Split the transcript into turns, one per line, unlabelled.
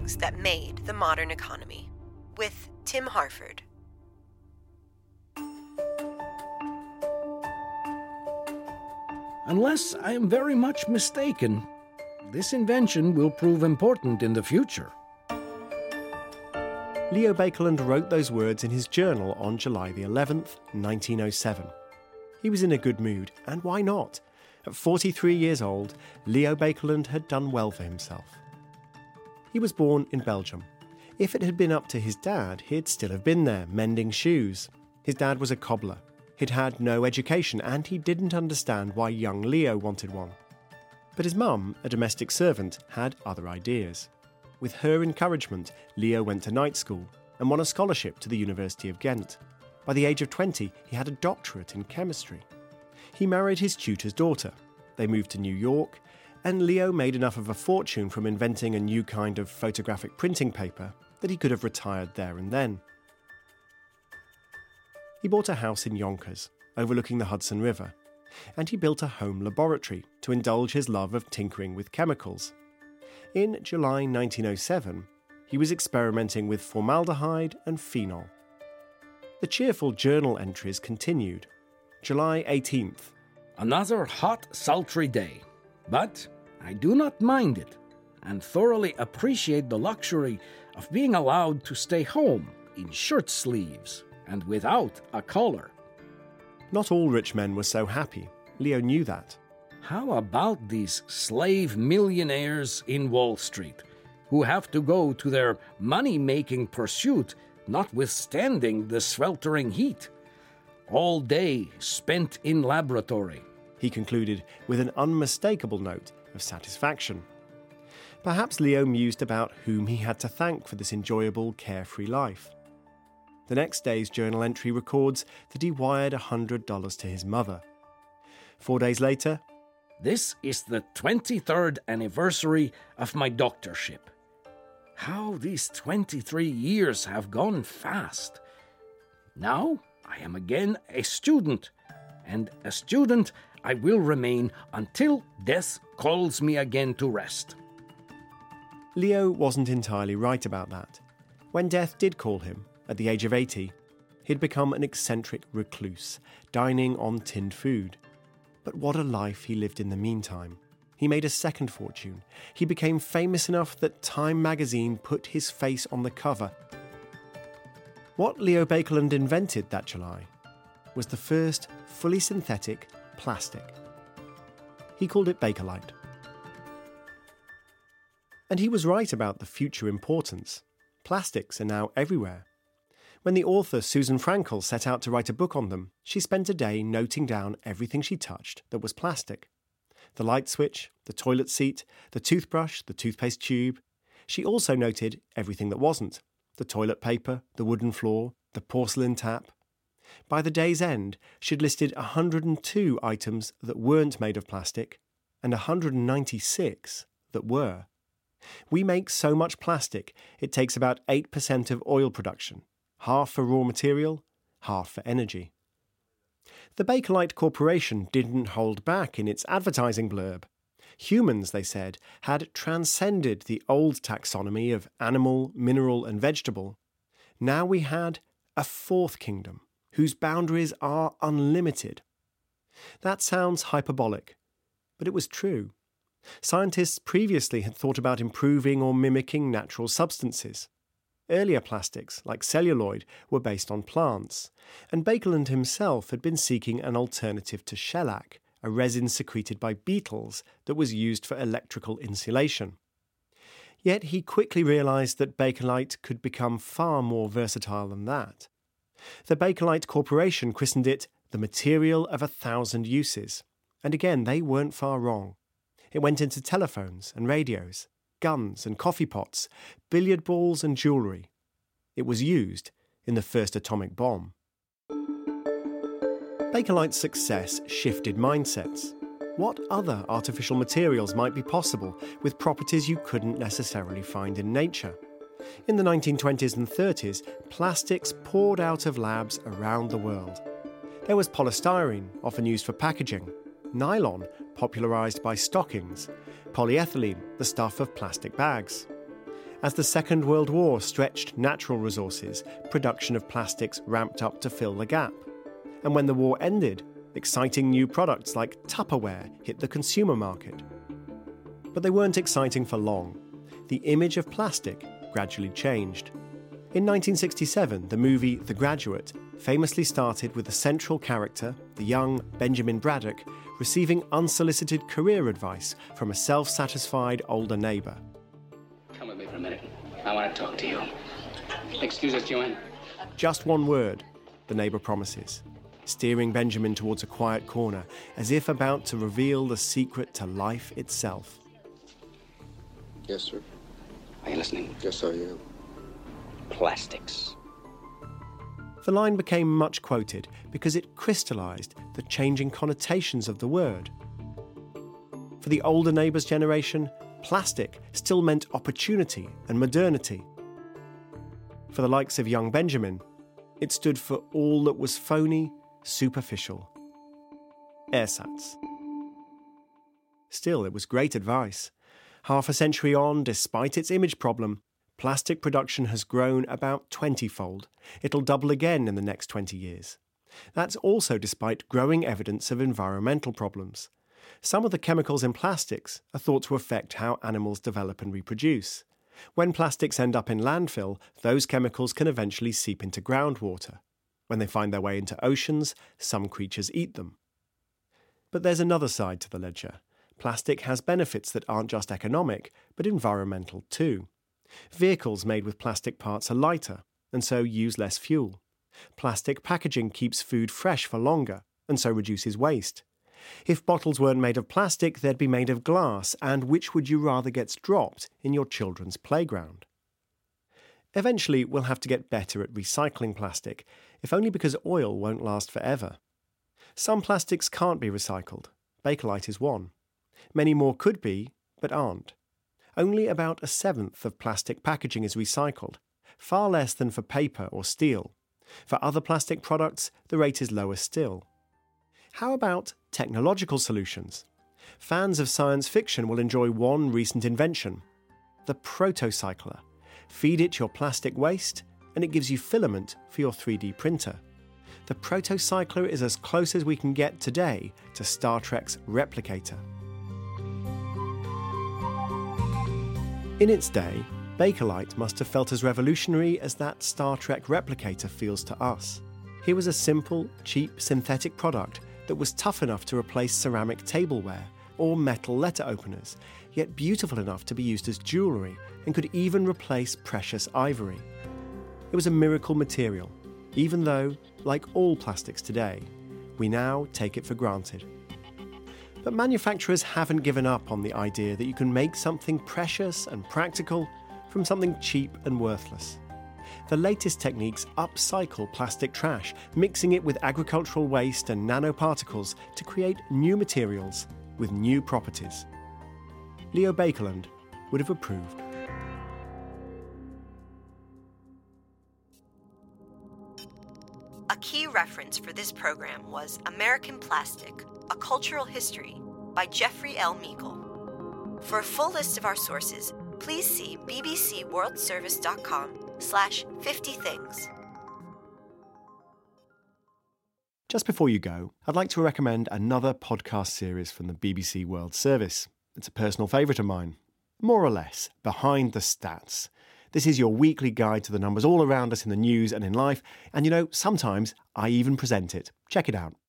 things that made the modern economy, with Tim Harford.
Unless I am very much mistaken, this invention will prove important in the future.
Leo Baekeland wrote those words in his journal on July the 11th, 1907. He was in a good mood, and why not? At 43 years old, Leo Baekeland had done well for himself. He was born in Belgium. If it had been up to his dad, he'd still have been there, mending shoes. His dad was a cobbler. He'd had no education, and he didn't understand why young Leo wanted one. But his mum, a domestic servant, had other ideas. With her encouragement, Leo went to night school and won a scholarship to the University of Ghent. By the age of 20, he had a doctorate in chemistry. He married his tutor's daughter. They moved to New York, and Leo made enough of a fortune from inventing a new kind of photographic printing paper that he could have retired there and then. He bought a house in Yonkers, overlooking the Hudson River, and he built a home laboratory to indulge his love of tinkering with chemicals. In July 1907, he was experimenting with formaldehyde and phenol. The cheerful journal entries continued. July 18th.
Another hot, sultry day. But I do not mind it, and thoroughly appreciate the luxury of being allowed to stay home in shirt sleeves and without a collar.
Not all rich men were so happy. Leo knew that.
How about these slave millionaires in Wall Street, who have to go to their money-making pursuit notwithstanding the sweltering heat? All day spent in laboratory,
he concluded with an unmistakable note of satisfaction. Perhaps Leo mused about whom he had to thank for this enjoyable, carefree life. The next day's journal entry records that he wired $100 to his mother. 4 days later,
this is the 23rd anniversary of my doctorship. How these 23 years have gone fast. Now I am again a student, and a student I will remain until death calls me again to rest.
Leo wasn't entirely right about that. When death did call him, at the age of 80, he'd become an eccentric recluse, dining on tinned food. But what a life he lived in the meantime. He made a second fortune. He became famous enough that Time magazine put his face on the cover. What Leo Baekeland invented that July was the first fully synthetic plastic. He called it Bakelite. And he was right about the future importance. Plastics are now everywhere. When the author Susan Frankel set out to write a book on them, she spent a day noting down everything she touched that was plastic. The light switch, the toilet seat, the toothbrush, the toothpaste tube. She also noted everything that wasn't. The toilet paper, the wooden floor, the porcelain tap. By the day's end, she'd listed 102 items that weren't made of plastic and 196 that were. We make so much plastic, it takes about 8% of oil production. Half for raw material, half for energy. The Bakelite Corporation didn't hold back in its advertising blurb. Humans, they said, had transcended the old taxonomy of animal, mineral and vegetable. Now we had a fourth kingdom, whose boundaries are unlimited. That sounds hyperbolic, but it was true. Scientists previously had thought about improving or mimicking natural substances. Earlier plastics, like celluloid, were based on plants, and Baekeland himself had been seeking an alternative to shellac, a resin secreted by beetles that was used for electrical insulation. Yet he quickly realised that Bakelite could become far more versatile than that. The Bakelite Corporation christened it the material of 1,000 uses, and again they weren't far wrong. It went into telephones and radios, guns and coffee pots, billiard balls and jewellery. It was used in the first atomic bomb. Bakelite's success shifted mindsets. What other artificial materials might be possible with properties you couldn't necessarily find in nature? In the 1920s and 30s, plastics poured out of labs around the world. There was polystyrene, often used for packaging, nylon, popularised by stockings, polyethylene, the stuff of plastic bags. As the Second World War stretched natural resources, production of plastics ramped up to fill the gap. And when the war ended, exciting new products like Tupperware hit the consumer market. But they weren't exciting for long. The image of plastic gradually changed. In 1967, the movie The Graduate famously started with the central character, the young Benjamin Braddock, receiving unsolicited career advice from a self-satisfied older neighbour.
Come with me for a minute. I want to talk to you. Excuse us, Joanne.
Just one word, the neighbour promises, steering Benjamin towards a quiet corner, as if about to reveal the secret to life itself.
Yes, sir.
Are you listening?
Yes, I am.
Plastics.
The line became much quoted because it crystallised the changing connotations of the word. For the older neighbour's generation, plastic still meant opportunity and modernity. For the likes of young Benjamin, it stood for all that was phony, superficial. Ersatz. Still, it was great advice. Half a century on, despite its image problem, plastic production has grown about 20-fold. It'll double again in the next 20 years. That's also despite growing evidence of environmental problems. Some of the chemicals in plastics are thought to affect how animals develop and reproduce. When plastics end up in landfill, those chemicals can eventually seep into groundwater. When they find their way into oceans, some creatures eat them. But there's another side to the ledger. Plastic has benefits that aren't just economic, but environmental too. Vehicles made with plastic parts are lighter, and so use less fuel. Plastic packaging keeps food fresh for longer, and so reduces waste. If bottles weren't made of plastic, they'd be made of glass, and which would you rather gets dropped in your children's playground? Eventually, we'll have to get better at recycling plastic, if only because oil won't last forever. Some plastics can't be recycled. Bakelite is one. Many more could be, but aren't. Only about 1/7 of plastic packaging is recycled, far less than for paper or steel. For other plastic products, the rate is lower still. How about technological solutions? Fans of science fiction will enjoy one recent invention, the protocycler. Feed it your plastic waste, and it gives you filament for your 3D printer. The protocycler is as close as we can get today to Star Trek's Replicator. In its day, Bakelite must have felt as revolutionary as that Star Trek Replicator feels to us. Here was a simple, cheap, synthetic product that was tough enough to replace ceramic tableware or metal letter openers, yet beautiful enough to be used as jewellery and could even replace precious ivory. It was a miracle material, even though, like all plastics today, we now take it for granted. But manufacturers haven't given up on the idea that you can make something precious and practical from something cheap and worthless. The latest techniques upcycle plastic trash, mixing it with agricultural waste and nanoparticles to create new materials with new properties. Leo Baekeland would have approved.
A key reference for this program was American Plastic, A Cultural History by Jeffrey L. Meikle. For a full list of our sources, please see bbcworldservice.com/50things.
Just before you go, I'd like to recommend another podcast series from the BBC World Service. It's a personal favourite of mine. More or less, Behind the Stats. This is your weekly guide to the numbers all around us in the news and in life, and sometimes I even present it. Check it out.